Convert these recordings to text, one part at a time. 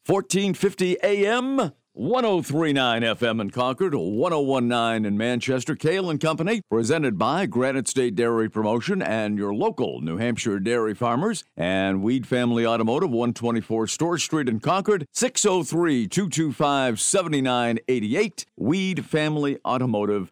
1450 AM, 1039 FM in Concord, 1019 in Manchester. Kale and Company, presented by Granite State Dairy Promotion and your local New Hampshire dairy farmers. And Weed Family Automotive, 124 Store Street in Concord, 603-225-7988, weedfamilyautomotive.com.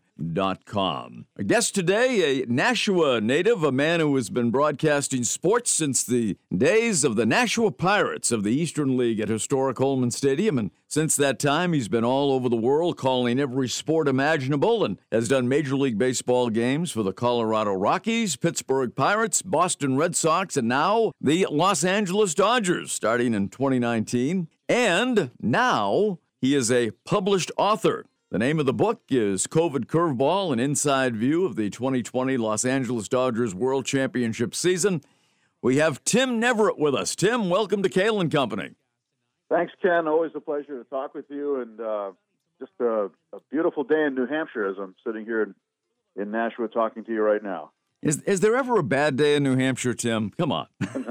A guest today, a Nashua native, a man who has been broadcasting sports since the days of the Nashua Pirates of the Eastern League at historic Holman Stadium. And since that time, he's been all over the world calling every sport imaginable and has done Major League Baseball games for the Colorado Rockies, Pittsburgh Pirates, Boston Red Sox, and now the Los Angeles Dodgers, starting in 2019. And now he is a published author. The name of the book is COVID Curveball, an inside view of the 2020 Los Angeles Dodgers World Championship season. We have Tim Neverett with us. Tim, welcome to Kale and Company. Thanks, Ken. Always a pleasure to talk with you, and just a beautiful day in New Hampshire as I'm sitting here in Nashua talking to you right now. Is there ever a bad day in New Hampshire, Tim? Come on.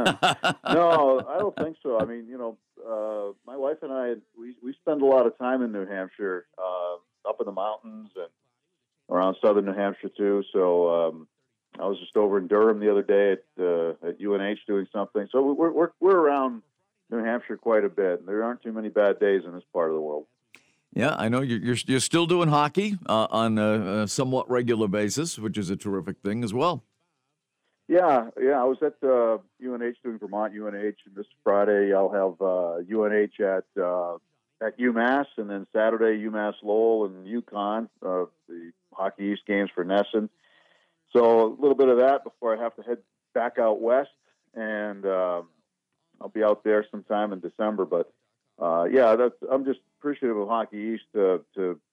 No, I don't think so. I mean, my wife and I, we spend a lot of time in New Hampshire, up in the mountains and around southern New Hampshire too. So I was just over in Durham the other day at UNH doing something. So we're around New Hampshire quite a bit. There aren't too many bad days in this part of the world. Yeah, I know you're still doing hockey on a somewhat regular basis, which is a terrific thing as well. Yeah. I was at UNH doing Vermont UNH, and this Friday I'll have UNH at UMass, and then Saturday UMass Lowell and UConn, the Hockey East games for Nesson. So a little bit of that before I have to head back out west, and I'll be out there sometime in December. But I'm just appreciative of Hockey East to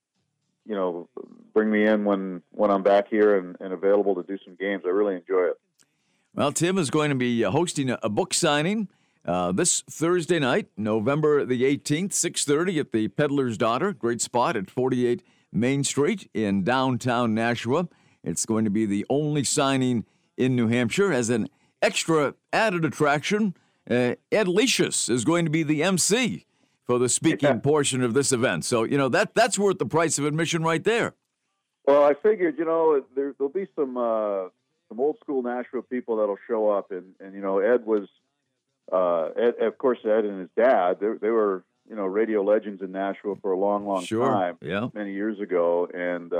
bring me in when I'm back here and available to do some games. I really enjoy it. Well, Tim is going to be hosting a book signing this Thursday night, November the 18th, 6:30 at the Peddler's Daughter. Great spot at 48 Main Street in downtown Nashua. It's going to be the only signing in New Hampshire. As an extra added attraction, Ed Lecious is going to be the MC for the speaking portion of this event. So, that's worth the price of admission right there. Well, I figured, there'll be some old school Nashua people that'll show up. And Ed was, Ed, of course, Ed and his dad, they were, radio legends in Nashua for a long, long time, many years ago. And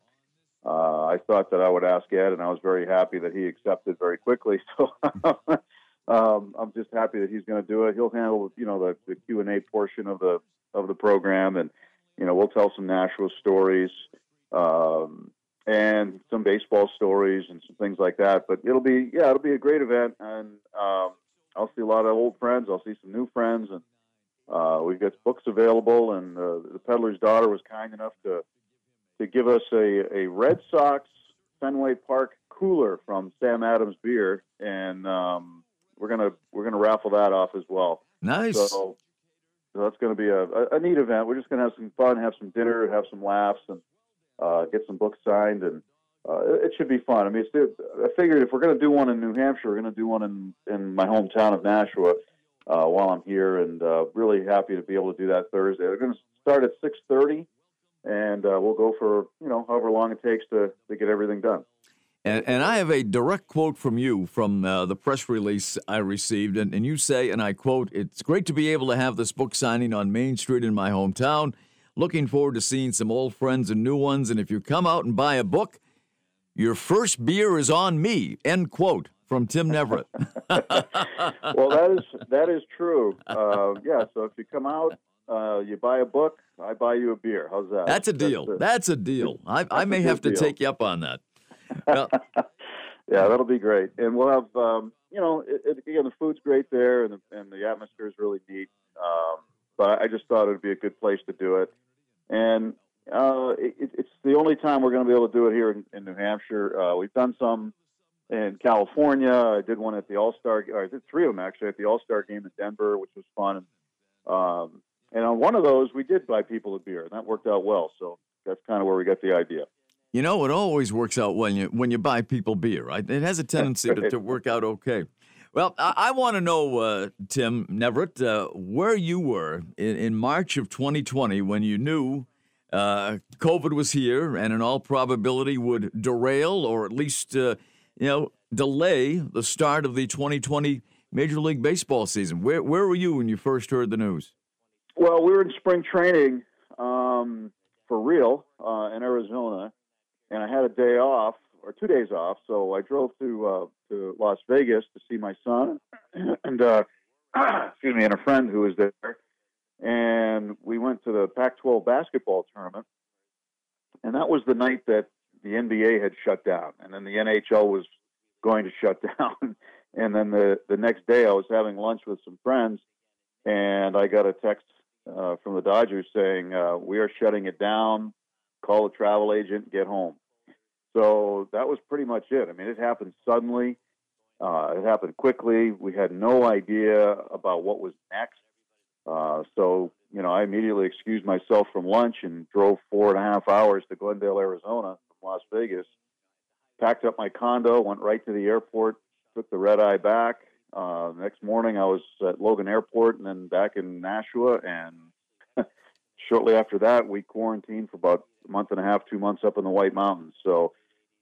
I thought that I would ask Ed, and I was very happy that he accepted very quickly. So I'm just happy that he's going to do it. He'll handle, the Q&A portion of the program, and we'll tell some Nashua stories and some baseball stories and some things like that. But it'll be a great event, and I'll see a lot of old friends. I'll see some new friends, and we've got books available. And the Peddler's Daughter was kind enough to give us a Red Sox Fenway Park cooler from Sam Adams Beer, and we're gonna raffle that off as well. Nice. So that's going to be a neat event. We're just going to have some fun, have some dinner, have some laughs, and get some books signed, and it should be fun. I mean, I figured if we're going to do one in New Hampshire, we're going to do one in my hometown of Nashua while I'm here, and really happy to be able to do that Thursday. They're going to start at 6:30, and we'll go for however long it takes to get everything done. And I have a direct quote from you from the press release I received, and you say, and I quote, "It's great to be able to have this book signing on Main Street in my hometown. Looking forward to seeing some old friends and new ones, and if you come out and buy a book, your first beer is on me," end quote, from Tim Neverett. Well, that is true. So if you come out, you buy a book, I buy you a beer. How's that? That's a deal. That's a deal. I may have to take you up on that. Well, yeah, that'll be great. And we'll have, again, the food's great there, and the atmosphere is really neat. But I just thought it would be a good place to do it. And it's the only time we're going to be able to do it here in New Hampshire. We've done some in California. I did one at the All-Star, or I did three of them actually at the All-Star game in Denver, which was fun. And on one of those, we did buy people a beer, and that worked out well. So that's kind of where we got the idea. It always works out when you buy people beer, right? It has a tendency to work out okay. Well, I want to know, Tim Neverett, where you were in March of 2020 when you knew COVID was here and in all probability would derail or at least, delay the start of the 2020 Major League Baseball season. Where were you when you first heard the news? Well, we were in spring training for real in Arizona, and I had a day off or 2 days off, so I drove to Las Vegas to see my son and excuse me, and a friend who was there, and we went to the Pac-12 basketball tournament, and that was the night that the NBA had shut down, and then the NHL was going to shut down, and then the next day I was having lunch with some friends, and I got a text from the Dodgers saying, we are shutting it down, call a travel agent, get home. So that was pretty much it. I mean, it happened suddenly. It happened quickly. We had no idea about what was next. So, I immediately excused myself from lunch and drove 4.5 hours to Glendale, Arizona from Las Vegas, packed up my condo, went right to the airport, took the red eye back. The next morning I was at Logan Airport and then back in Nashua. And shortly after that, we quarantined for about a month and a half, 2 months up in the White Mountains. So,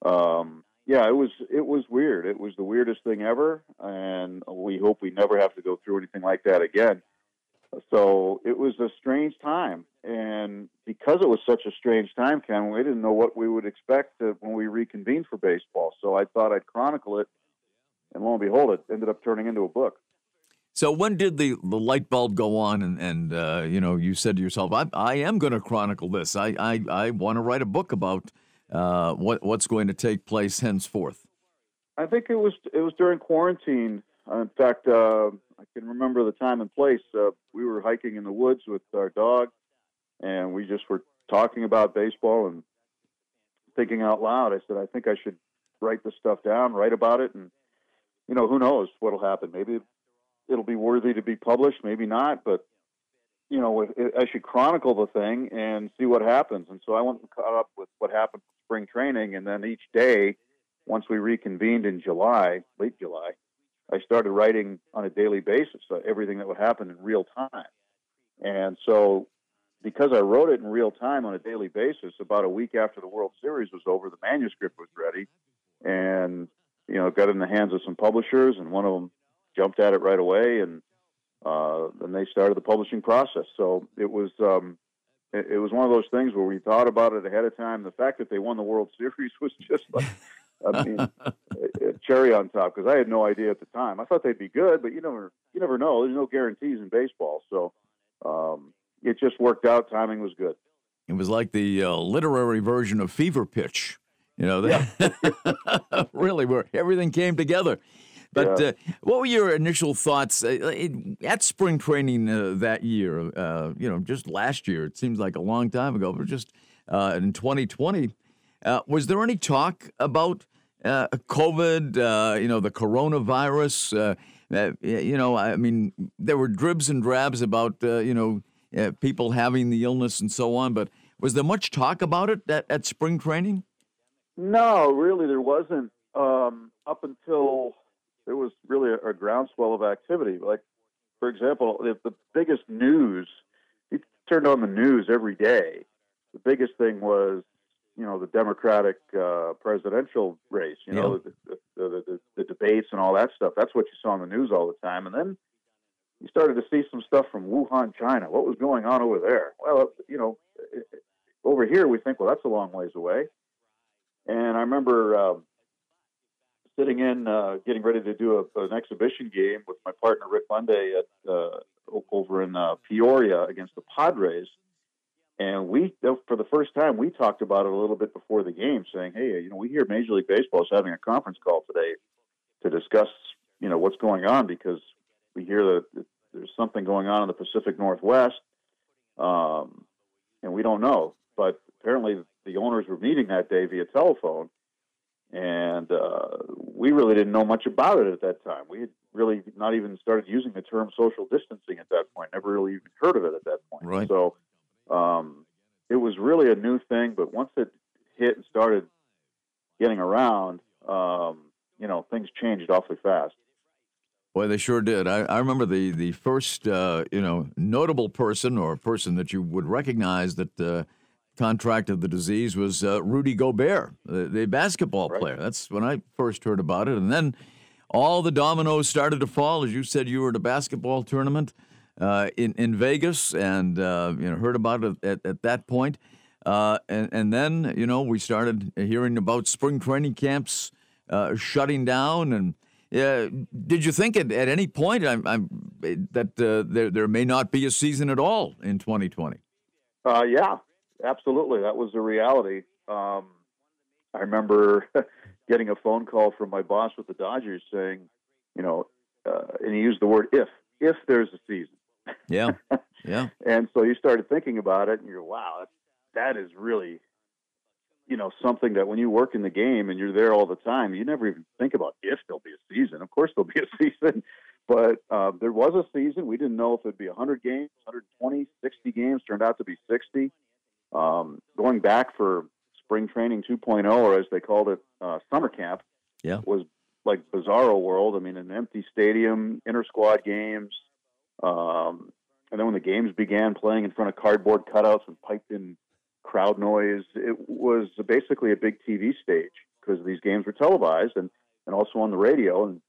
it was weird. It was the weirdest thing ever. And we hope we never have to go through anything like that again. So it was a strange time. And because it was such a strange time, Ken, we didn't know what we would expect when we reconvened for baseball. So I thought I'd chronicle it. And lo and behold, it ended up turning into a book. So when did the light bulb go on and you said to yourself, I am going to chronicle this. I want to write a book about what's going to take place henceforth? I think it was during quarantine. In fact, I can remember the time and place. We were hiking in the woods with our dog, and we just were talking about baseball and thinking out loud. I said, I think I should write this stuff down, write about it, and who knows what'll happen. Maybe it'll be worthy to be published, maybe not, but I should chronicle the thing and see what happens. And so I went and caught up with what happened for spring training, and then each day, once we reconvened in July, late July, I started writing on a daily basis, everything that would happen in real time. And so because I wrote it in real time on a daily basis, about a week after the World Series was over, the manuscript was ready, and got in the hands of some publishers, and one of them jumped at it right away, and then they started the publishing process. So it was one of those things where we thought about it ahead of time. The fact that they won the World Series was just like, a cherry on top, because I had no idea at the time. I thought they'd be good, but you never know. There's no guarantees in baseball. So it just worked out. Timing was good. It was like the literary version of Fever Pitch. Really, where everything came together. But what were your initial thoughts at spring training that year? Just last year, it seems like a long time ago, but just in 2020, was there any talk about COVID, the coronavirus? There were dribs and drabs about, people having the illness and so on, but was there much talk about it at spring training? No, really, there wasn't. Up until there was really a groundswell of activity. Like, for example, the biggest news, you turned on the news every day. The biggest thing was, the Democratic presidential race, the debates and all that stuff. That's what you saw on the news all the time. And then you started to see some stuff from Wuhan, China. What was going on over there? Well, over here we think, well, that's a long ways away. And I remember sitting in, getting ready to do an exhibition game with my partner Rick Monday over in Peoria against the Padres. And for the first time, we talked about it a little bit before the game, saying, hey, we hear Major League Baseball is having a conference call today to discuss, what's going on, because we hear that there's something going on in the Pacific Northwest, and we don't know. But apparently the owners were meeting that day via telephone, and we really didn't know much about it at that time. We had really not even started using the term social distancing at that point, never really even heard of it at that point. Right. So it was really a new thing, but once it hit and started getting around, things changed awfully fast. Boy, they sure did. I remember the first notable person or person that you would recognize that contracted the disease was Rudy Gobert, the basketball Right. player. That's when I first heard about it, and then all the dominoes started to fall. As you said, you were at a basketball tournament in Vegas, and heard about it at that point. And then we started hearing about spring training camps shutting down. And did you think at any point that there may not be a season at all in 2020? Yeah, absolutely. That was the reality. I remember getting a phone call from my boss with the Dodgers saying, and he used the word if there's a season. Yeah, yeah. And so you started thinking about it, and you're, wow, that is really, something that when you work in the game and you're there all the time, you never even think about if there'll be a season. Of course there'll be a season, but there was a season. We didn't know if it'd be 100 games, 120, 60 games. Turned out to be 60. Going back for spring training 2.0, or as they called it, summer camp, was like bizarro world. I mean, an empty stadium, inter-squad games. And then when the games began, playing in front of cardboard cutouts and piped-in crowd noise, it was basically a big TV stage because these games were televised and also on the radio. And,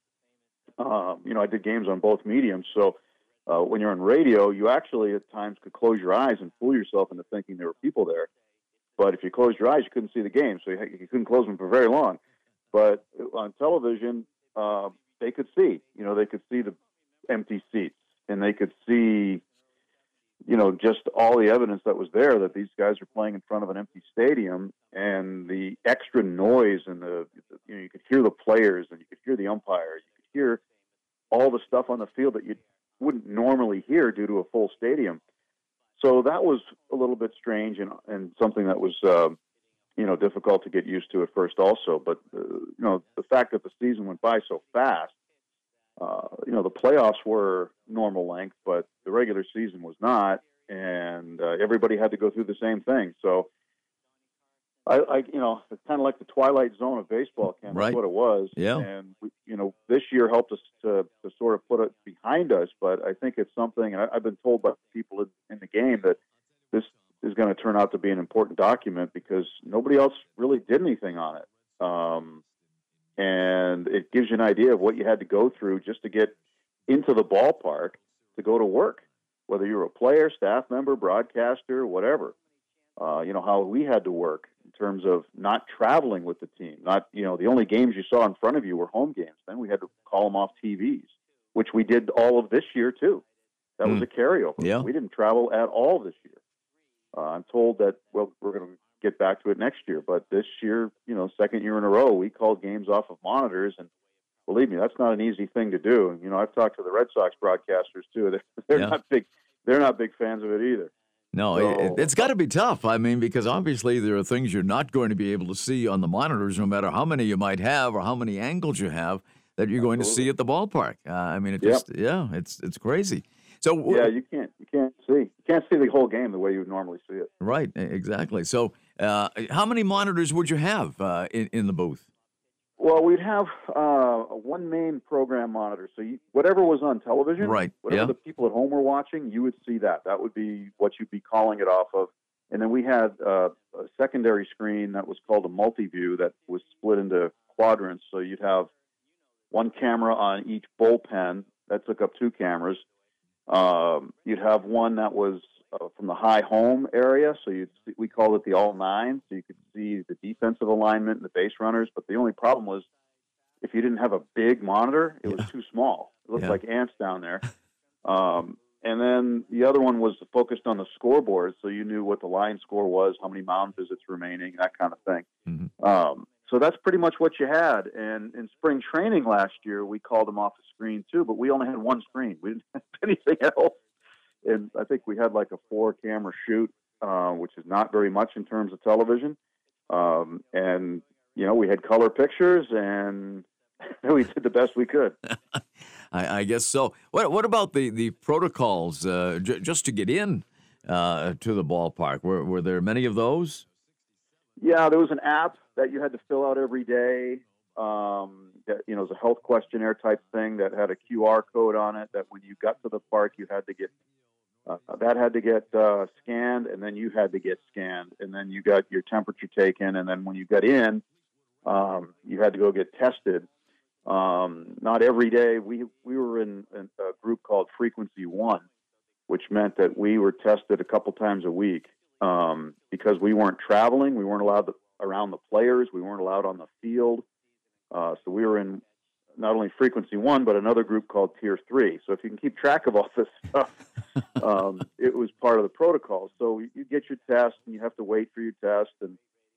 I did games on both mediums. So when you're on radio, you actually at times could close your eyes and fool yourself into thinking there were people there. But if you closed your eyes, you couldn't see the game. So you couldn't close them for very long. But on television, they could see. They could see the empty seats. And they could see, just all the evidence that was there that these guys are playing in front of an empty stadium, and the extra noise and you could hear the players and you could hear the umpires, you could hear all the stuff on the field that you wouldn't normally hear due to a full stadium. So that was a little bit strange and something that was, difficult to get used to at first also. But, the fact that the season went by so fast, the playoffs were normal length, but the regular season was not, and everybody had to go through the same thing. So, it's kind of like the twilight zone of baseball camp. Right. That's what it was. Yeah. And this year helped us to sort of put it behind us. But I think it's something, and I've been told by people in the game that this is going to turn out to be an important document because nobody else really did anything on it. And it gives you an idea of what you had to go through just to get into the ballpark to go to work, whether you were a player, staff member, broadcaster, whatever. How we had to work in terms of not traveling with the team. Not, the only games you saw in front of you were home games. Then we had to call them off TVs, which we did all of this year too. That was a carryover. Yeah. We didn't travel at all this year. I'm told that, we're going to get back to it next year. But this year, second year in a row, we called games off of monitors. And believe me, that's not an easy thing to do. I've talked to the Red Sox broadcasters too. They're not big. They're not big fans of it either. No, So, it's got to be tough. I mean, because obviously there are things you're not going to be able to see on the monitors, no matter how many you might have or how many angles you have, that you're going to see at the ballpark. It's crazy. So you can't see the whole game the way you would normally see it. Right, exactly. So how many monitors would you have in the booth? Well, we'd have one main program monitor. So whatever was on television, right? Whatever the people at home were watching, you would see that. That would be what you'd be calling it off of. And then we had a secondary screen that was called a multi-view that was split into quadrants. So you'd have one camera on each bullpen. That took up two cameras. You'd have one that was from the high home area, so we called it the all nine, so you could see the defensive alignment and the base runners. But the only problem was if you didn't have a big monitor, it was too small. It looked like ants down there. And then the other one was focused on the scoreboard, so you knew what the line score was, how many mound visits remaining, that kind of thing. Mm-hmm. So that's pretty much what you had. And in spring training last year, we called them off the screen too, but we only had one screen. We didn't have anything else. And I think we had like a 4-camera shoot, which is not very much in terms of television. And, we had color pictures and we did the best we could. I guess so. What about the protocols just to get in to the ballpark? Were there many of those? Yeah, there was an app that you had to fill out every day. it was a health questionnaire type thing that had a QR code on it that when you got to the park, you had to get scanned, and then you had to get scanned, and then you got your temperature taken, and then when you got in, you had to go get tested. Not every day. We were in a group called Frequency One, which meant that we were tested a couple times a week because we weren't traveling. We weren't allowed around the players. We weren't allowed on the field. So we were in not only Frequency One, but another group called Tier 3. So if you can keep track of all this stuff, it was part of the protocol. So you get your test, and you have to wait for your test. And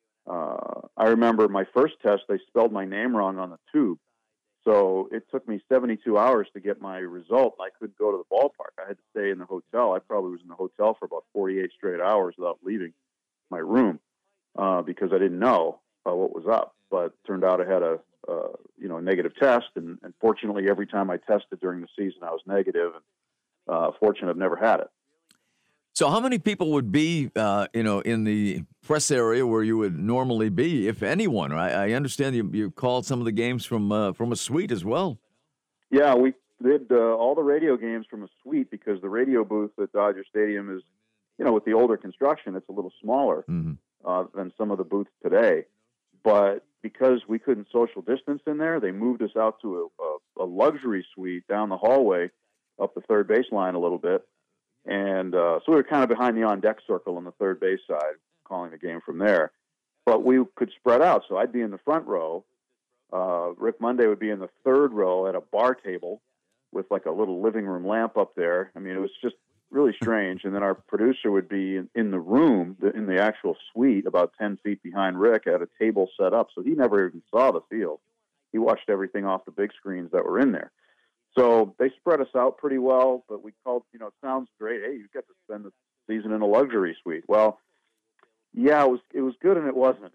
I remember my first test, they spelled my name wrong on the tube. So it took me 72 hours to get my result. I couldn't go to the ballpark. I had to stay in the hotel. I probably was in the hotel for about 48 straight hours without leaving my room because I didn't know what was up. But it turned out I had a negative test, and fortunately, every time I tested during the season, I was negative. And fortunately, I've never had it. So how many people would be, in the press area where you would normally be, if anyone? I understand you called some of the games from a suite as well. Yeah, we did all the radio games from a suite because the radio booth at Dodger Stadium is, with the older construction, it's a little smaller than some of the booths today. But because we couldn't social distance in there, they moved us out to a luxury suite down the hallway up the third base line a little bit. And so we were kind of behind the on-deck circle on the third base side, calling the game from there. But we could spread out. So I'd be in the front row. Rick Monday would be in the third row at a bar table with like a little living room lamp up there. I mean, it was just really strange. And then our producer would be in the room, in the actual suite, about 10 feet behind Rick at a table set up. So he never even saw the field. He watched everything off the big screens that were in there. So they spread us out pretty well, but we called, it sounds great. Hey, you get to spend the season in a luxury suite. Well, yeah, it was good and it wasn't.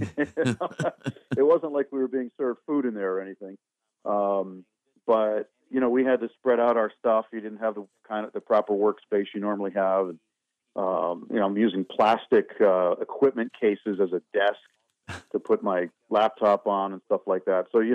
It wasn't like we were being served food in there or anything. But, we had to spread out our stuff. You didn't have the proper workspace you normally have. And, I'm using plastic equipment cases as a desk to put my laptop on and stuff like that. So,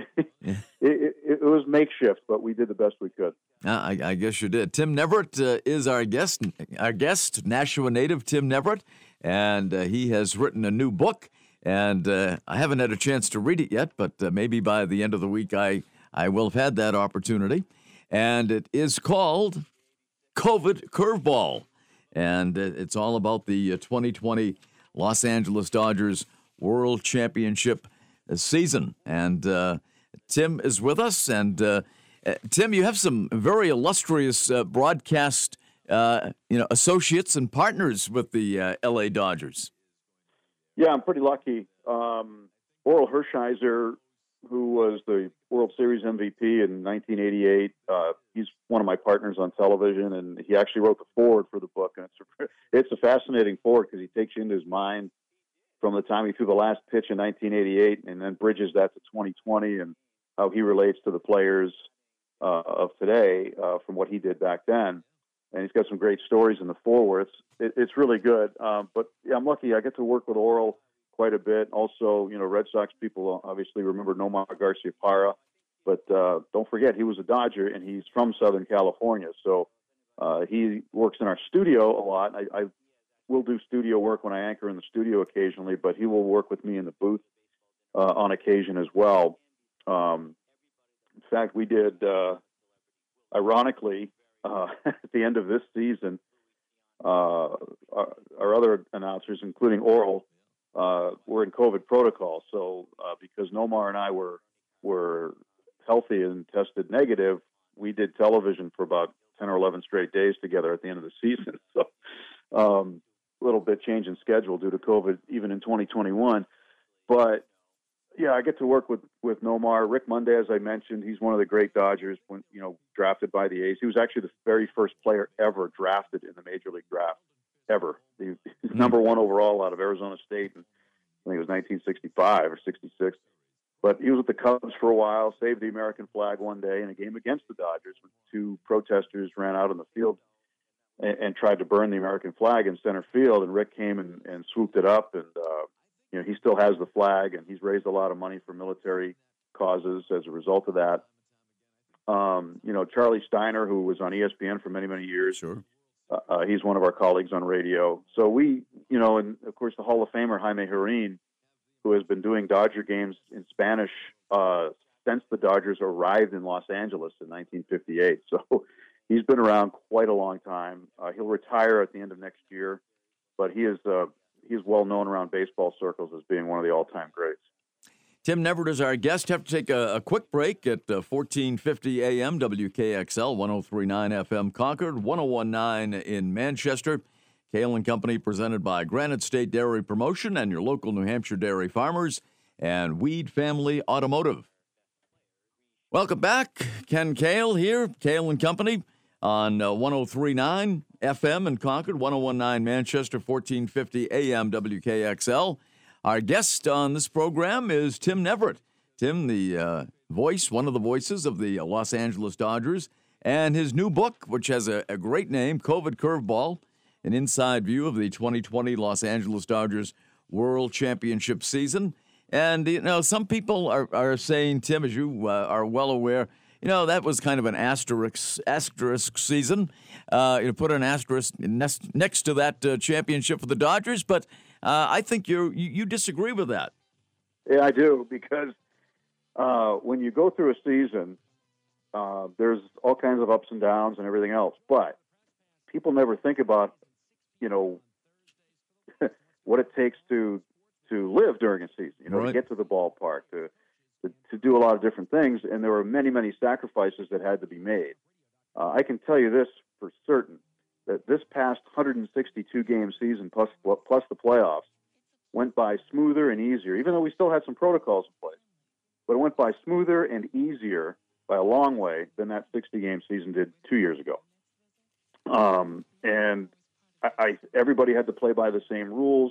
it was makeshift, but we did the best we could. I guess you did. Tim Neverett is our guest, Nashua native Tim Neverett, and he has written a new book, and I haven't had a chance to read it yet, but maybe by the end of the week I will have had that opportunity. And it is called COVID Curveball, and it's all about the 2020 Los Angeles Dodgers World Championship season. And Tim is with us. And Tim, you have some very illustrious broadcast associates and partners with the LA Dodgers. Yeah, I'm pretty lucky. Oral Hershiser, who was the World Series MVP in 1988, he's one of my partners on television, and he actually wrote the foreword for the book. And it's a fascinating foreword because he takes you into his mind from the time he threw the last pitch in 1988 and then bridges that to 2020 and how he relates to the players of today from what he did back then. And he's got some great stories in the foreword. It's really good. But yeah, I'm lucky. I get to work with Oral quite a bit. Also, Red Sox people obviously remember Nomar Garciaparra, but don't forget he was a Dodger and he's from Southern California. So he works in our studio a lot. I will do studio work when I anchor in the studio occasionally, but he will work with me in the booth on occasion as well. In fact, we did, ironically, at the end of this season, our other announcers, including Oral, were in COVID protocol. So because Nomar and I were healthy and tested negative, we did television for about 10 or 11 straight days together at the end of the season. So a little bit change in schedule due to COVID, even in 2021. But yeah, I get to work with Nomar. Rick Monday, as I mentioned, he's one of the great Dodgers when, drafted by the A's. He was actually the very first player ever drafted in the Major League Draft, ever. He was number one overall out of Arizona State, and I think it was 1965 or 66. But he was with the Cubs for a while, saved the American flag one day in a game against the Dodgers when two protesters ran out on the field and tried to burn the American flag in center field, and Rick came and swooped it up, and he still has the flag, and he's raised a lot of money for military causes as a result of that. Charlie Steiner, who was on ESPN for many, many years. Sure. He's one of our colleagues on radio. So we, and of course the Hall of Famer Jaime Jarrín, who has been doing Dodger games in Spanish since the Dodgers arrived in Los Angeles in 1958. So he's been around quite a long time. He'll retire at the end of next year, but he's well known around baseball circles as being one of the all-time greats. Tim Neverett is our guest. Have to take a quick break at 1450 AM, WKXL, 1039 FM Concord, 1019 in Manchester. Kale & Company presented by Granite State Dairy Promotion and your local New Hampshire dairy farmers and Weed Family Automotive. Welcome back. Ken Kale here, Kale & Company on 1039 FM in Concord, 1019 Manchester, 1450 AM, WKXL. Our guest on this program is Tim Neverett. Tim, the voice, one of the voices of the Los Angeles Dodgers, and his new book, which has a great name, COVID Curveball, an inside view of the 2020 Los Angeles Dodgers World Championship season. And, some people are saying, Tim, as you are well aware, that was kind of an asterisk season. Put an asterisk next to that championship for the Dodgers, but I think you disagree with that. Yeah, I do, because when you go through a season, there's all kinds of ups and downs and everything else, but people never think about, what it takes to live during a season, right. To get to the ballpark, to do a lot of different things, and there were many, many sacrifices that had to be made. I can tell you this for certain, that this past 162-game season plus the playoffs went by smoother and easier, even though we still had some protocols in place. But it went by smoother and easier by a long way than that 60-game season did 2 years ago. And everybody had to play by the same rules.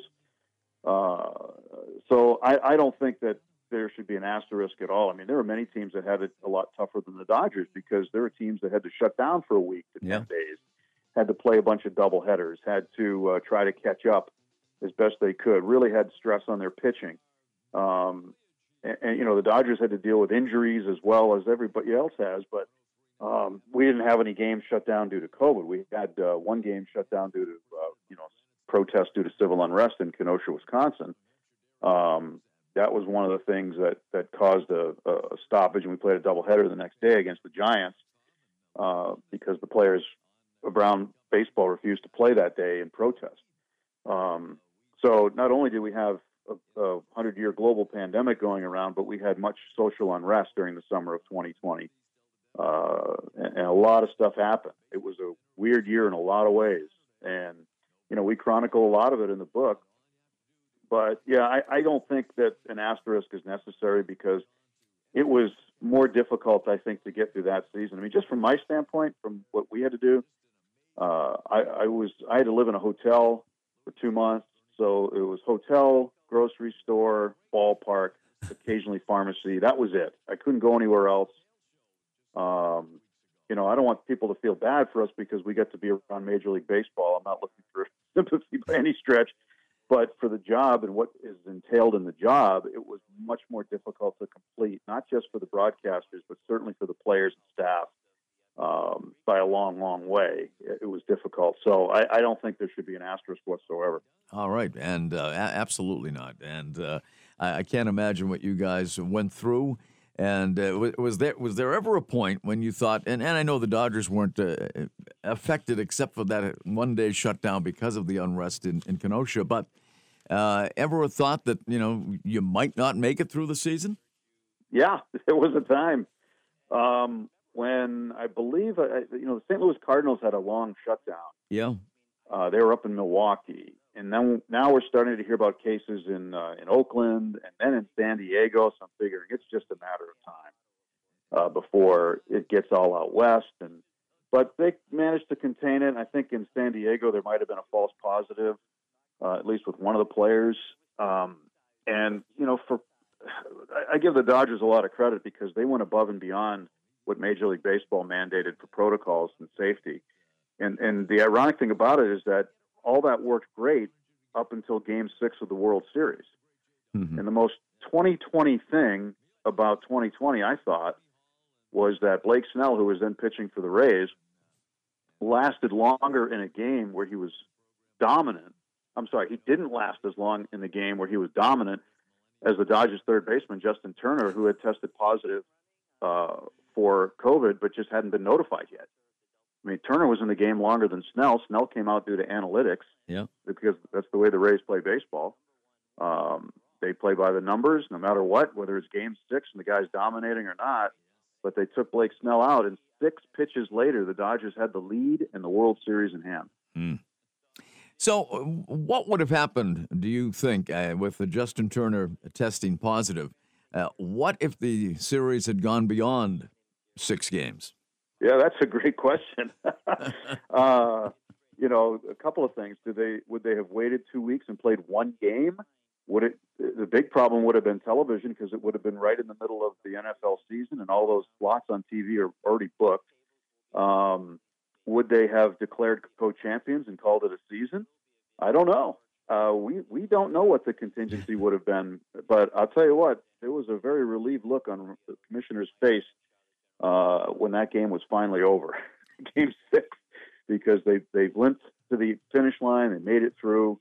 So I don't think that there should be an asterisk at all. I mean, there were many teams that had it a lot tougher than the Dodgers because there were teams that had to shut down for a week to 10 days, had to play a bunch of doubleheaders, had to try to catch up as best they could, really had stress on their pitching. And the Dodgers had to deal with injuries as well as everybody else has, but we didn't have any games shut down due to COVID. We had one game shut down due to, protests due to civil unrest in Kenosha, Wisconsin. That was one of the things that caused a stoppage, and we played a doubleheader the next day against the Giants because the players around baseball refused to play that day in protest. So not only did we have a 100-year global pandemic going around, but we had much social unrest during the summer of 2020. And a lot of stuff happened. It was a weird year in a lot of ways. And, we chronicle a lot of it in the book. But, yeah, I don't think that an asterisk is necessary because it was more difficult, I think, to get through that season. I mean, just from my standpoint, from what we had to do, I had to live in a hotel for 2 months. So it was hotel, grocery store, ballpark, occasionally pharmacy. That was it. I couldn't go anywhere else. I don't want people to feel bad for us because we get to be around Major League Baseball. I'm not looking for sympathy by any stretch. But for the job and what is entailed in the job, it was much more difficult to complete, not just for the broadcasters, but certainly for the players and staff by a long, long way. It was difficult. So I don't think there should be an asterisk whatsoever. All right. And absolutely not. And I can't imagine what you guys went through. And was there ever a point when you thought, and I know the Dodgers weren't affected except for that one-day shutdown because of the unrest in Kenosha, but ever a thought that, you might not make it through the season? Yeah, there was a time when I believe, the St. Louis Cardinals had a long shutdown. Yeah. They were up in Milwaukee. And then now we're starting to hear about cases in Oakland and then in San Diego. So I'm figuring it's just a matter of time before it gets all out west. But they managed to contain it. I think in San Diego there might have been a false positive, at least with one of the players. I give the Dodgers a lot of credit because they went above and beyond what Major League Baseball mandated for protocols and safety. And the ironic thing about it is that all that worked great up until Game 6 of the World Series. Mm-hmm. And the most 2020 thing about 2020, I thought, was that Blake Snell, who was then pitching for the Rays, lasted longer in a game where he was dominant. I'm sorry, he didn't last as long in the game where he was dominant as the Dodgers third baseman, Justin Turner, who had tested positive for COVID, but just hadn't been notified yet. I mean, Turner was in the game longer than Snell. Snell came out due to analytics, because that's the way the Rays play baseball. They play by the numbers, no matter what, whether it's Game 6 and the guy's dominating or not. But they took Blake Snell out, and 6 pitches later, the Dodgers had the lead and the World Series in hand. Mm. So what would have happened, do you think, with the Justin Turner testing positive? What if the series had gone beyond 6 games? Yeah, that's a great question. A couple of things. Would they have waited 2 weeks and played one game? The big problem would have been television, because it would have been right in the middle of the NFL season, and all those slots on TV are already booked. Would they have declared co-champions and called it a season? I don't know. We don't know what the contingency would have been, but I'll tell you what, there was a very relieved look on the commissioner's face when that game was finally over, Game 6, because they limped to the finish line and made it through.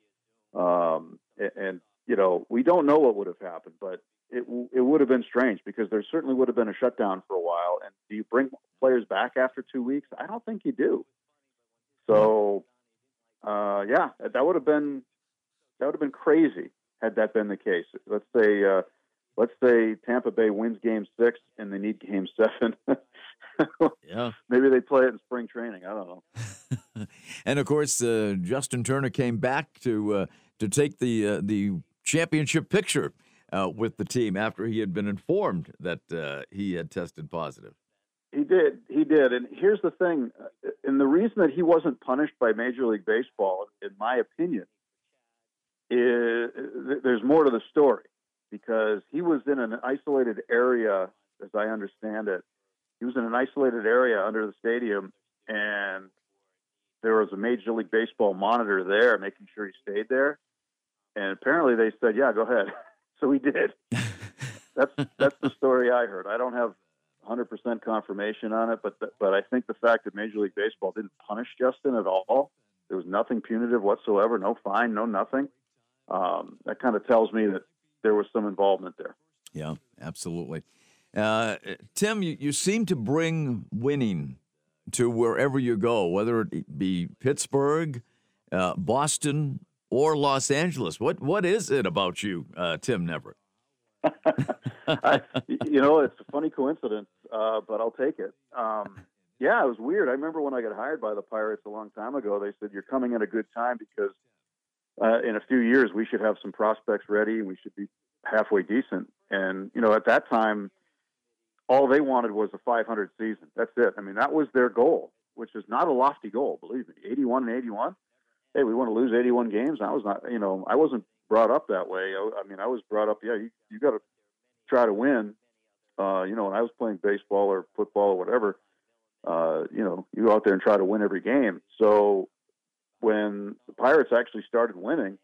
We don't know what would have happened, but it would have been strange, because there certainly would have been a shutdown for a while. And do you bring players back after 2 weeks? I don't think you do. So, that would have been crazy had that been the case. Let's say Tampa Bay wins Game 6 and they need Game 7. Yeah, maybe they play it in spring training. I don't know. And of course, Justin Turner came back to take the championship picture with the team after he had been informed that he had tested positive. He did. And here's the thing. And the reason that he wasn't punished by Major League Baseball, in my opinion, is there's more to the story, because he was in an isolated area, as I understand it. He was in an isolated area under the stadium, and there was a Major League Baseball monitor there making sure he stayed there. And apparently they said, yeah, go ahead. So he did. That's the story I heard. I don't have 100% confirmation on it, but I think the fact that Major League Baseball didn't punish Justin at all, there was nothing punitive whatsoever, no fine, no nothing. That kind of tells me that there was some involvement there. Yeah, absolutely. Tim, you seem to bring winning to wherever you go, whether it be Pittsburgh, Boston, or Los Angeles. What is it about you, Tim Neverett? It's a funny coincidence, but I'll take it. Yeah, it was weird. I remember when I got hired by the Pirates a long time ago, they said, you're coming at a good time, because in a few years we should have some prospects ready and we should be halfway decent. And, at that time, all they wanted was a 500 season. That's it. I mean, that was their goal, which is not a lofty goal, believe me. 81 and 81. Hey, we want to lose 81 games. I was not, I wasn't brought up that way. I was brought up, you got to try to win. When I was playing baseball or football or whatever, you go out there and try to win every game. So when the Pirates actually started winning,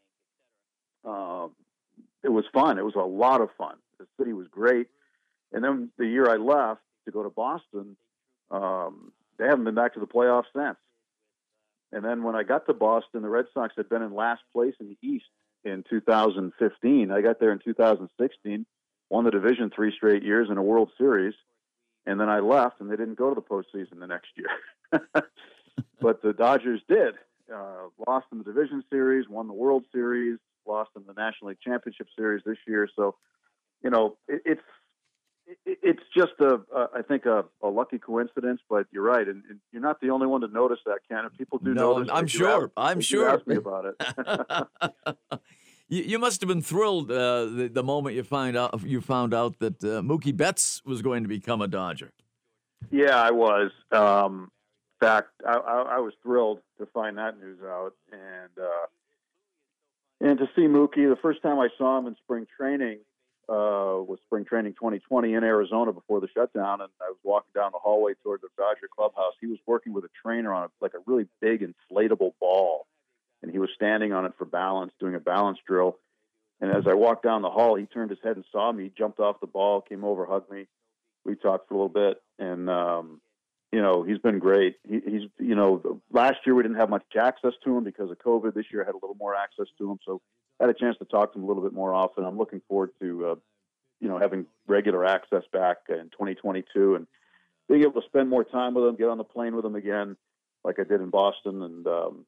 it was fun. It was a lot of fun. The city was great. And then the year I left to go to Boston, they haven't been back to the playoffs since. And then when I got to Boston, the Red Sox had been in last place in the East in 2015. I got there in 2016, won the division 3 straight years in a World Series. And then I left, and they didn't go to the postseason the next year. But the Dodgers did. Lost in the division series, won the World Series, lost in the National League Championship Series this year. So, it's just I think a lucky coincidence, but you're right. And you're not the only one to notice that, Ken. If people do notice, I'm sure. Ask me about it. You must have been thrilled the moment you found out that Mookie Betts was going to become a Dodger. Yeah, I was. In fact, I was thrilled to find that news out, and to see Mookie. The first time I saw him in spring training was spring training 2020 in Arizona before the shutdown, and I was walking down the hallway toward the Dodger clubhouse. He was working with a trainer on a really big inflatable ball, and he was standing on it for balance, doing a balance drill. And as I walked down the hall, he turned his head and saw me, jumped off the ball, came over, hugged me. We talked for a little bit, and he's been great. He's last year we didn't have much access to him because of COVID. This year I had a little more access to him, so I had a chance to talk to him a little bit more often. I'm looking forward to having regular access back in 2022 and being able to spend more time with him, get on the plane with him again, like I did in Boston, and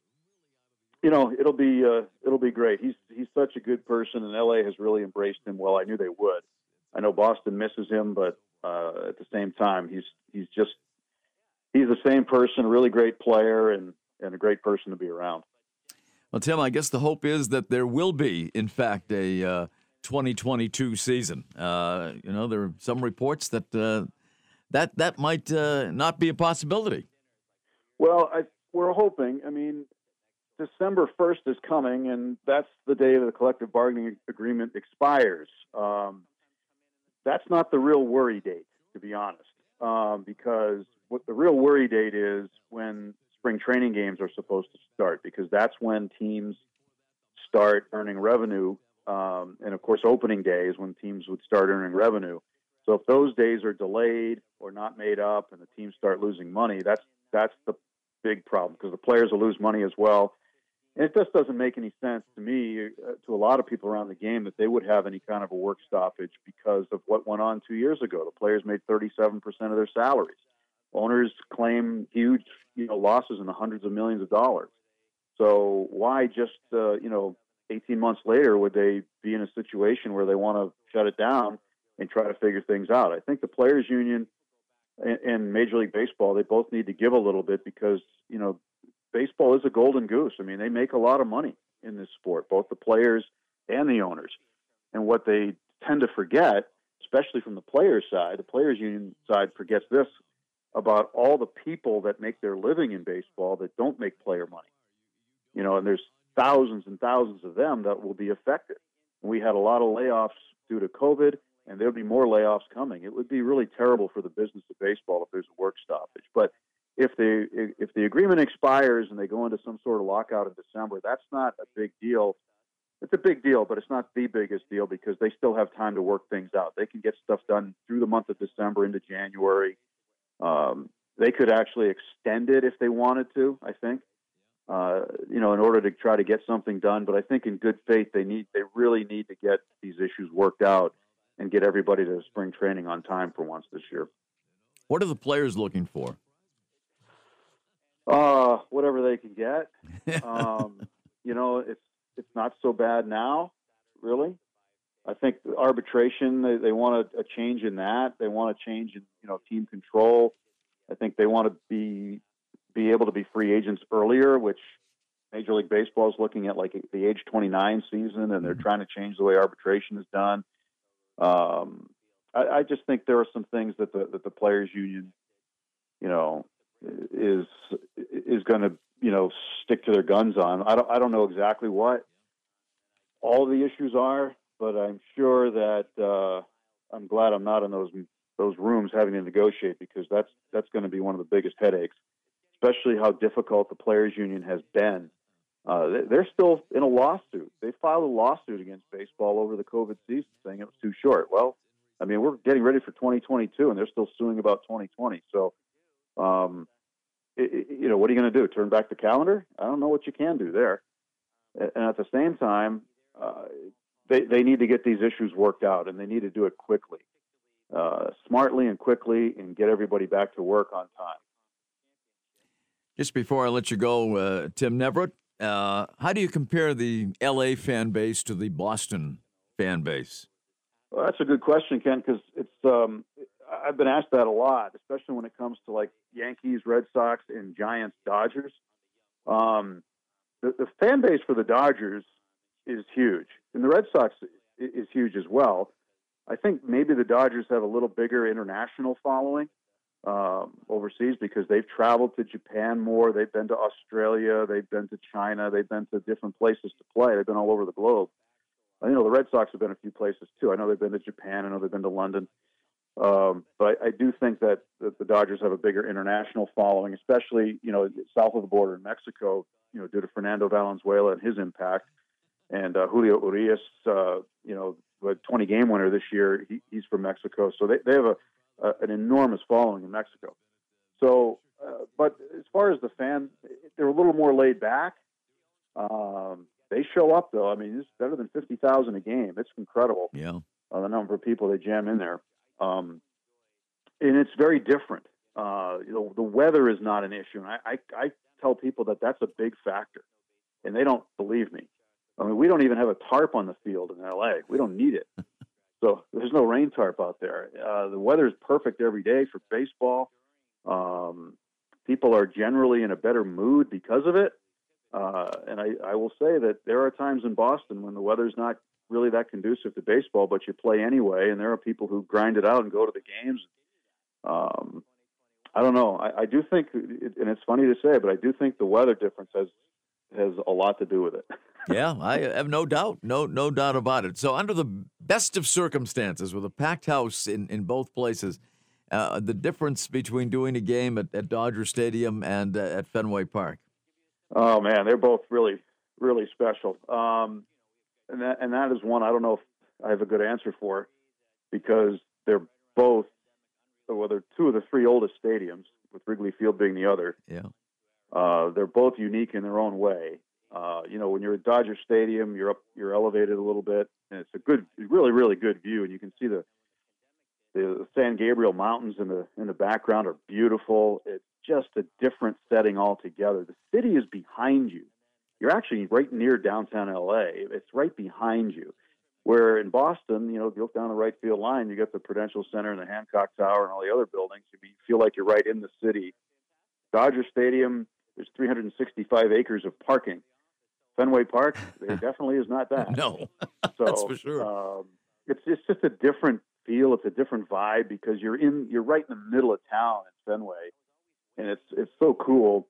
it'll be great. He's such a good person, and LA has really embraced him well. I knew they would. I know Boston misses him, but at the same time, he's the same person, a really great player, and a great person to be around. Well, Tim, I guess the hope is that there will be, in fact, a 2022 season. There are some reports that that might not be a possibility. Well, we're hoping. I mean, December 1st is coming, and that's the day that the collective bargaining agreement expires. That's not the real worry date, to be honest, because what the real worry date is when spring training games are supposed to start, because that's when teams start earning revenue. And, of course, opening day is when teams would start earning revenue. So if those days are delayed or not made up and the teams start losing money, that's the big problem, because the players will lose money as well. And it just doesn't make any sense to me, to a lot of people around the game, that they would have any kind of a work stoppage because of what went on 2 years ago. The players made 37% of their salaries. Owners claim huge, losses in the hundreds of millions of dollars. So why just, 18 months later would they be in a situation where they want to shut it down and try to figure things out? I think the Players Union and Major League Baseball, they both need to give a little bit, because, baseball is a golden goose. I mean, they make a lot of money in this sport, both the players and the owners. And what they tend to forget, especially from the players' side, the Players Union side forgets this about all the people that make their living in baseball that don't make player money. And there's thousands and thousands of them that will be affected. We had a lot of layoffs due to COVID, and there'll be more layoffs coming. It would be really terrible for the business of baseball if there's a work stoppage. But if the agreement expires and they go into some sort of lockout in December, that's not a big deal. It's a big deal, but it's not the biggest deal, because they still have time to work things out. They can get stuff done through the month of December into January. They could actually extend it if they wanted to, I think, in order to try to get something done. But I think in good faith, they really need to get these issues worked out and get everybody to spring training on time for once this year. What are the players looking for? Whatever they can get. It's not so bad now, really. I think the arbitration, they want a change in that. They want a change in, team control. I think they want to be able to be free agents earlier, which Major League Baseball is looking at, like the age 29 season, and they're trying to change the way arbitration is done. I just think there are some things that the Players Union, is going to, stick to their guns on. I don't know exactly what all the issues are, but I'm sure that I'm glad I'm not in those rooms having to negotiate, because that's going to be one of the biggest headaches, especially how difficult the Players Union has been. They're still in a lawsuit. They filed a lawsuit against baseball over the COVID season, saying it was too short. Well, I mean, we're getting ready for 2022, and they're still suing about 2020. So, what are you going to do? Turn back the calendar? I don't know what you can do there. And at the same time, they need to get these issues worked out, and they need to do it quickly, smartly and quickly, and get everybody back to work on time. Just before I let you go, Tim Neverett, how do you compare the L.A. fan base to the Boston fan base? Well, that's a good question, Ken, because I've been asked that a lot, especially when it comes to like Yankees, Red Sox, and Giants, Dodgers. The fan base for the Dodgers is huge, and the Red Sox is huge as well. I think maybe the Dodgers have a little bigger international following overseas, because they've traveled to Japan more. They've been to Australia. They've been to China. They've been to different places to play. They've been all over the globe. The Red Sox have been a few places too. I know they've been to Japan. I know they've been to London. But I do think that the Dodgers have a bigger international following, especially, south of the border in Mexico, due to Fernando Valenzuela and his impact. and Julio Urias, the 20-game winner this year, he's from Mexico. So they have an enormous following in Mexico. So, but as far as the fan, they're a little more laid back. They show up, though. I mean, it's better than 50,000 a game. It's incredible. Yeah. The number of people they jam in there. And it's very different. The weather is not an issue. And I tell people that that's a big factor, and they don't believe me. I mean, we don't even have a tarp on the field in LA. We don't need it. So there's no rain tarp out there. The weather is perfect every day for baseball. People are generally in a better mood because of it. And I will say that there are times in Boston when the weather's not really that conducive to baseball, but you play anyway, and there are people who grind it out and go to the games. I don't know. I do think, and it's funny to say, but I do think the weather difference has a lot to do with it. Yeah, I have no doubt. No doubt about it. So under the best of circumstances, with a packed house in both places, the difference between doing a game at Dodger Stadium and at Fenway Park? Oh, man, they're both really, really special. And that is one I don't know if I have a good answer for, because they're both, well, they're two of the three oldest stadiums, with Wrigley Field being the other. Yeah. They're both unique in their own way. When you're at Dodger Stadium, you're elevated a little bit, and it's a good, really, really good view, and you can see the San Gabriel Mountains in the background are beautiful. It's just a different setting altogether. The city is behind you. You're actually right near downtown LA. It's right behind you. Where in Boston, you look down the right field line, you got the Prudential Center and the Hancock Tower and all the other buildings. You feel like you're right in the city. Dodger Stadium, there's 365 acres of parking. Fenway Park, there definitely is not that. No, so, that's for sure. It's just a different feel. It's a different vibe because you're right in the middle of town at Fenway, and it's so cool.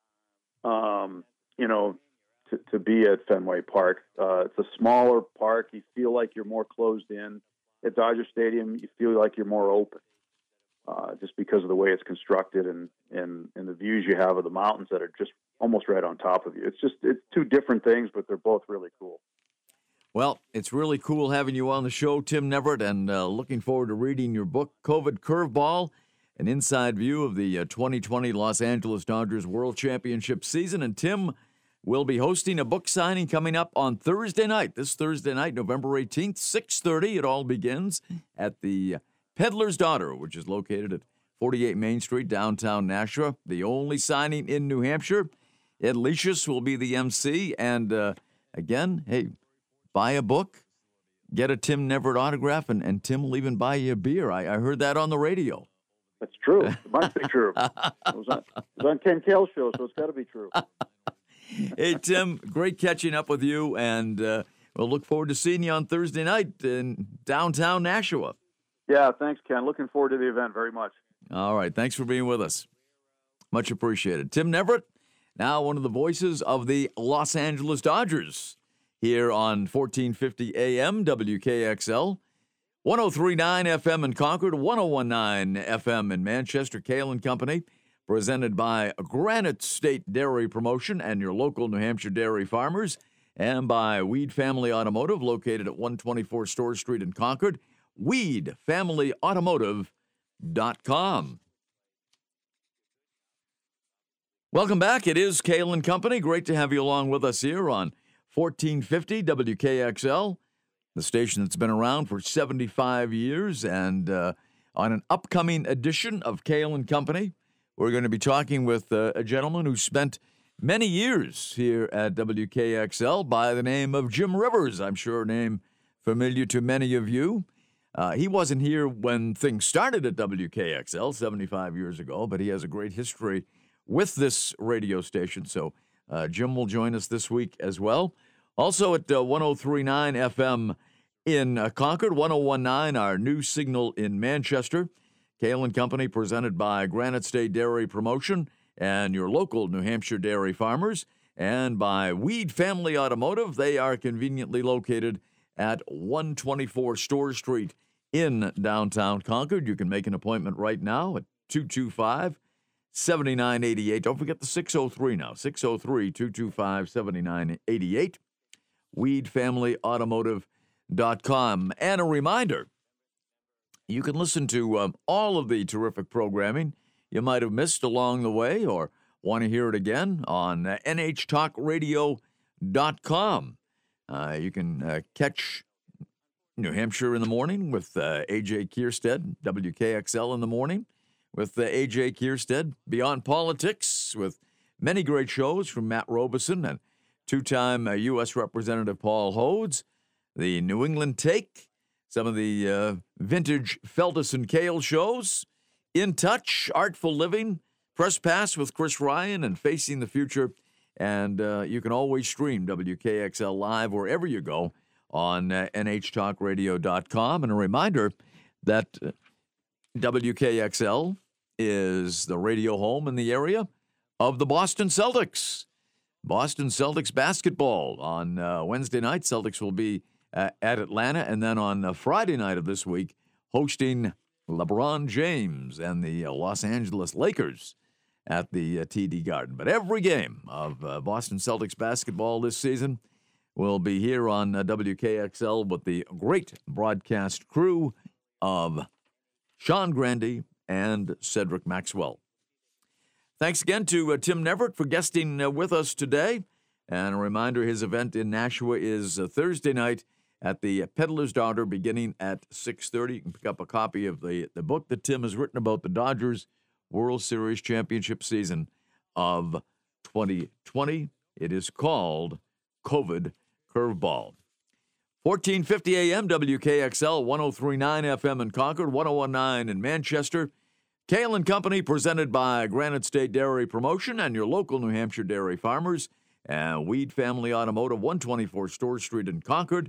To be at Fenway Park. It's a smaller park. You feel like you're more closed in. At Dodger Stadium, you feel like you're more open, just because of the way it's constructed and the views you have of the mountains that are just almost right on top of you. It's two different things, but they're both really cool. Well, it's really cool having you on the show, Tim Neverett, and looking forward to reading your book, COVID Curveball, an inside view of the 2020 Los Angeles Dodgers World Championship season. And Tim will be hosting a book signing coming up on Thursday night, November 18th, 6:30. It all begins at the Peddler's Daughter, which is located at 48 Main Street, downtown Nashua. The only signing in New Hampshire. Ed Lecious will be the MC. And again, hey, buy a book, get a Tim Neverett autograph, and Tim will even buy you a beer. I heard that on the radio. That's true. It must be true. It was on Ken Kale's show, so it's got to be true. Hey, Tim, great catching up with you, and we'll look forward to seeing you on Thursday night in downtown Nashua. Yeah, thanks, Ken. Looking forward to the event very much. All right, thanks for being with us. Much appreciated. Tim Neverett, now one of the voices of the Los Angeles Dodgers, here on 1450 AM WKXL, 103.9 FM in Concord, 101.9 FM in Manchester. Kale and Company, presented by Granite State Dairy Promotion and your local New Hampshire dairy farmers, and by Weed Family Automotive, located at 124 Store Street in Concord, weedfamilyautomotive.com. Welcome back. It is Kale and Company. Great to have you along with us here on 1450 WKXL, the station that's been around for 75 years. And on an upcoming edition of Kale and Company, we're going to be talking with a gentleman who spent many years here at WKXL by the name of Jim Rivers. I'm sure a name familiar to many of you. He wasn't here when things started at WKXL 75 years ago, but he has a great history with this radio station. So Jim will join us this week as well. Also at 103.9 FM in Concord, 101.9, our new signal in Manchester. Kale and Company, presented by Granite State Dairy Promotion and your local New Hampshire dairy farmers, and by Weed Family Automotive. They are conveniently located at 124 Store Street in downtown Concord. You can make an appointment right now at 225-7988. Don't forget the 603 now, 603-225-7988. weedfamilyautomotive.com. And a reminder, you can listen to all of the terrific programming you might have missed along the way or want to hear it again on nhtalkradio.com. You can catch New Hampshire in the Morning with A.J. Kierstead, WKXL in the Morning with A.J. Kierstead, Beyond Politics with many great shows from Matt Robeson and two-time U.S. Representative Paul Hodes, the New England Take, some of the vintage Feltus and Kale shows, In Touch, Artful Living, Press Pass with Chris Ryan, and Facing the Future. And you can always stream WKXL live wherever you go on nhtalkradio.com. And a reminder that WKXL is the radio home in the area of the Boston Celtics. Boston Celtics basketball on Wednesday night. Celtics will be at Atlanta, and then on Friday night of this week, hosting LeBron James and the Los Angeles Lakers at the TD Garden. But every game of Boston Celtics basketball this season will be here on WKXL with the great broadcast crew of Sean Grandy and Cedric Maxwell. Thanks again to Tim Neverett for guesting with us today. And a reminder, his event in Nashua is Thursday night at the Peddler's Daughter beginning at 6:30. You can pick up a copy of the book that Tim has written about the Dodgers World Series championship season of 2020. It is called COVID Curveball. 1450 AM, WKXL, 103.9 FM in Concord, 101.9 in Manchester. Kale & Company, presented by Granite State Dairy Promotion and your local New Hampshire dairy farmers. And Weed Family Automotive, 124 Store Street in Concord,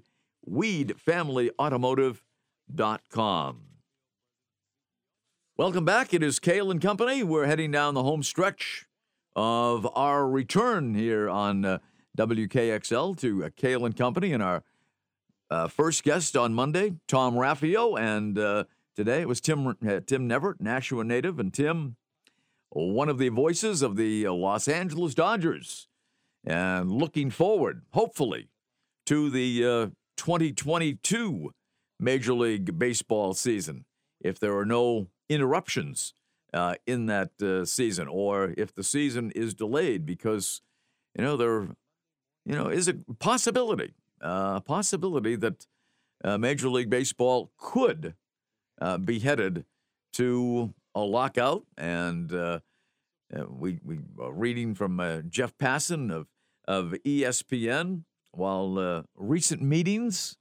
weedfamilyautomotive.com. Welcome back. It is Kale & Company. We're heading down the home stretch of our return here on WKXL to Kale & Company, and our first guest on Monday, Tom Raffio, and today it was Tim Neverett, Nashua native, and Tim, one of the voices of the Los Angeles Dodgers, and looking forward, hopefully, to the 2022 Major League Baseball season, if there are no interruptions in that season, or if the season is delayed because, there, is a possibility that Major League Baseball could be headed to a lockout. And we are reading from Jeff Passan of ESPN, while recent meetings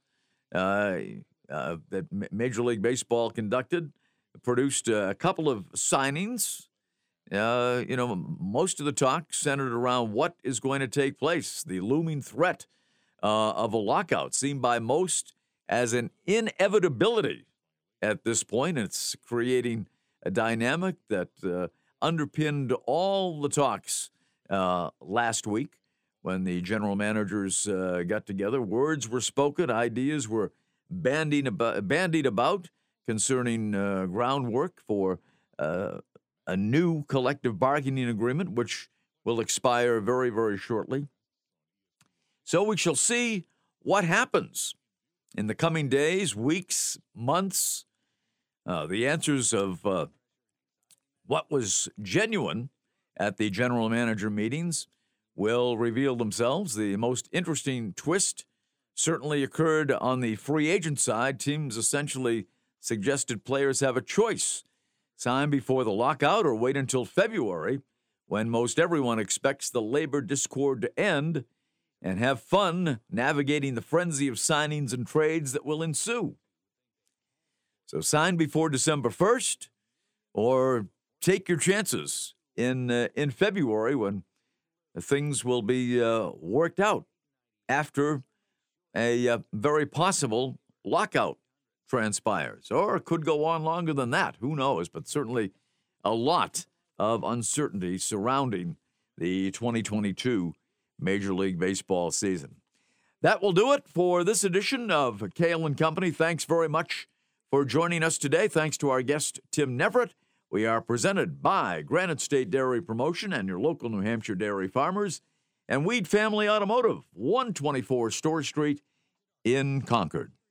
that Major League Baseball conducted produced a couple of signings. Most of the talk centered around what is going to take place, the looming threat of a lockout, seen by most as an inevitability at this point. It's creating a dynamic that underpinned all the talks last week when the general managers got together. Words were spoken, ideas were bandied about concerning groundwork for a new collective bargaining agreement, which will expire very, very shortly. So we shall see what happens in the coming days, weeks, months. The answers of what was genuine at the general manager meetings will reveal themselves. The most interesting twist certainly occurred on the free agent side. Teams essentially suggested players have a choice: sign before the lockout or wait until February, when most everyone expects the labor discord to end, and have fun navigating the frenzy of signings and trades that will ensue. So sign before December 1st, or take your chances in February, when things will be worked out after a very possible lockout transpires. Or it could go on longer than that. Who knows? But certainly a lot of uncertainty surrounding the 2022 Major League Baseball season. That will do it for this edition of Kale & Company. Thanks very much for joining us today. Thanks to our guest, Tim Neverett. We are presented by Granite State Dairy Promotion and your local New Hampshire dairy farmers. and Weed Family Automotive, 124 Store Street in Concord.